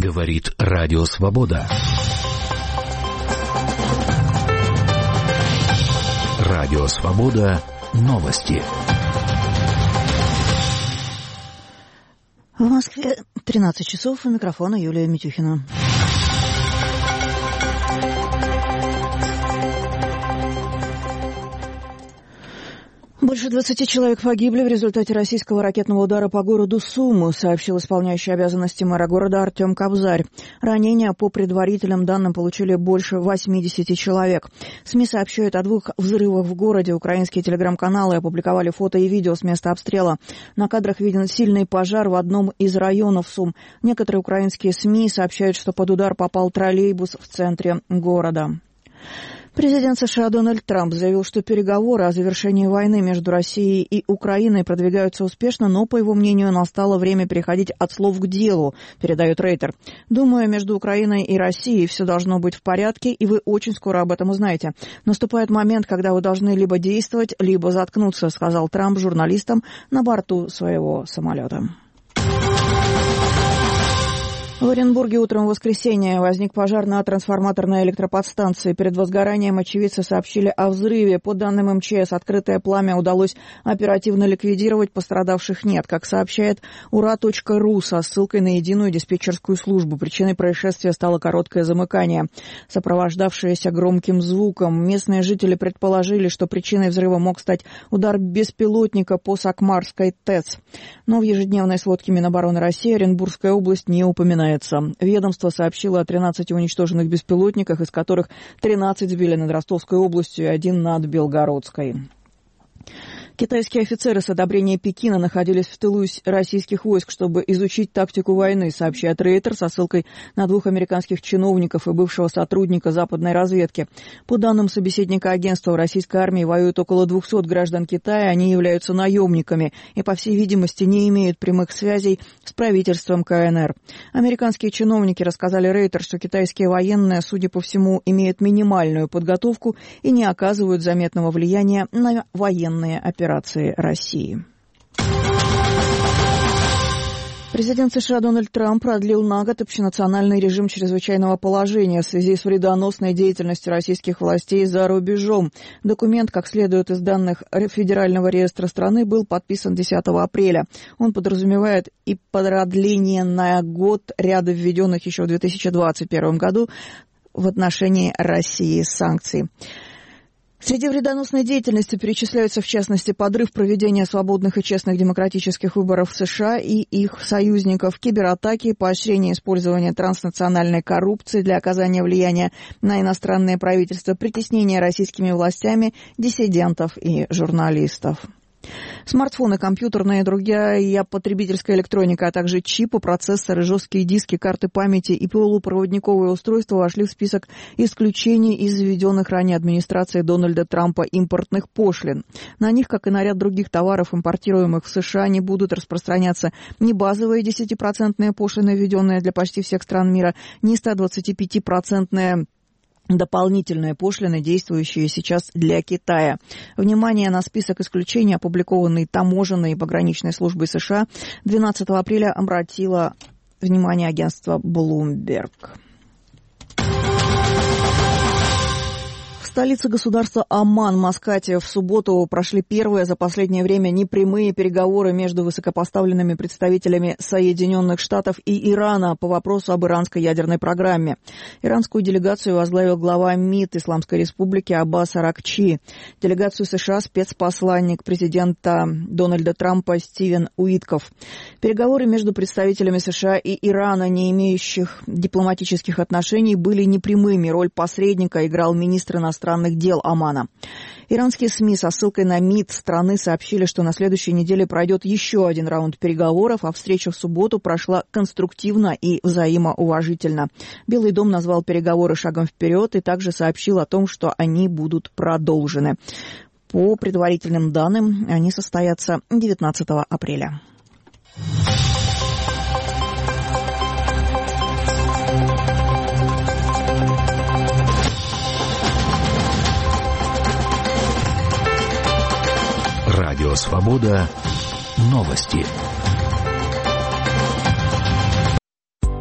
Говорит Радио Свобода. Радио Свобода. Новости. В Москве 13 часов. У микрофона Юлия Митюхина. Больше 20 человек погибли в результате российского ракетного удара по городу Сумы, сообщил исполняющий обязанности мэра города Артем Кобзарь. Ранения, по предварительным данным, получили больше 80 человек. СМИ сообщают о 2 взрывах в городе. Украинские телеграм-каналы опубликовали фото и видео с места обстрела. На кадрах виден сильный пожар в одном из районов Сум. Некоторые украинские СМИ сообщают, что под удар попал троллейбус в центре города. Президент США Дональд Трамп заявил, что переговоры о завершении войны между Россией и Украиной продвигаются успешно, но, по его мнению, настало время переходить от слов к делу, передает Рейтер. «Думаю, между Украиной и Россией все должно быть в порядке, и вы очень скоро об этом узнаете. Наступает момент, когда вы должны либо действовать, либо заткнуться», сказал Трамп журналистам на борту своего самолета. В Оренбурге утром в воскресенье возник пожар на трансформаторной электроподстанции. Перед возгоранием очевидцы сообщили о взрыве. По данным МЧС, открытое пламя удалось оперативно ликвидировать, пострадавших нет. Как сообщает ура.ру со ссылкой на единую диспетчерскую службу. Причиной происшествия стало короткое замыкание, сопровождавшееся громким звуком. Местные жители предположили, что причиной взрыва мог стать удар беспилотника по Сакмарской ТЭЦ. Но в ежедневной сводке Минобороны России Оренбургская область не упоминается. Ведомство сообщило о 13 уничтоженных беспилотниках, из которых 13 сбили над Ростовской областью и 1 над Белгородской. Китайские офицеры с одобрения Пекина находились в тылу российских войск, чтобы изучить тактику войны, сообщает Рейтер со ссылкой на 2 американских чиновников и бывшего сотрудника западной разведки. По данным собеседника агентства, в российской армии воюют около 200 граждан Китая, они являются наемниками и, по всей видимости, не имеют прямых связей с правительством КНР. Американские чиновники рассказали Рейтер, что китайские военные, судя по всему, имеют минимальную подготовку и не оказывают заметного влияния на военные операции России. Президент США Дональд Трамп продлил на год общенациональный режим чрезвычайного положения в связи с вредоносной деятельностью российских властей за рубежом. Документ, как следует из данных Федерального реестра страны, был подписан 10 апреля. Он подразумевает и продление на год ряда введенных еще в 2021 году в отношении России санкций. Среди вредоносной деятельности перечисляются, в частности, подрыв проведения свободных и честных демократических выборов в США и их союзников, кибератаки, поощрение использования транснациональной коррупции для оказания влияния на иностранные правительства, притеснение российскими властями диссидентов и журналистов. Смартфоны, компьютерная и другая потребительская электроника, а также чипы, процессоры, жесткие диски, карты памяти и полупроводниковые устройства вошли в список исключений из введенных ранее администрацией Дональда Трампа импортных пошлин. На них, как и на ряд других товаров, импортируемых в США, не будут распространяться ни базовые 10% пошлины, введенные для почти всех стран мира, ни 125% дополнительные пошлины, действующие сейчас для Китая. Внимание на список исключений, опубликованный таможенной и пограничной службой США, 12 апреля обратило внимание агентство Bloomberg. В столице государства Оман, Маскате, в субботу прошли первые за последнее время непрямые переговоры между высокопоставленными представителями Соединенных Штатов и Ирана по вопросу об иранской ядерной программе. Иранскую делегацию возглавил глава МИД Исламской Республики Аббас Аракчи. Делегацию США спецпосланник президента Дональда Трампа Стивен Уитков. Переговоры между представителями США и Ирана, не имеющих дипломатических отношений, были непрямыми. Роль посредника играл министр иностранных дел Омана. Иранские СМИ со ссылкой на МИД страны сообщили, что на следующей неделе пройдет еще один раунд переговоров, а встреча в субботу прошла конструктивно и взаимоуважительно. Белый дом назвал переговоры шагом вперед и также сообщил о том, что они будут продолжены. По предварительным данным, они состоятся 19 апреля. Радио Свобода. Новости.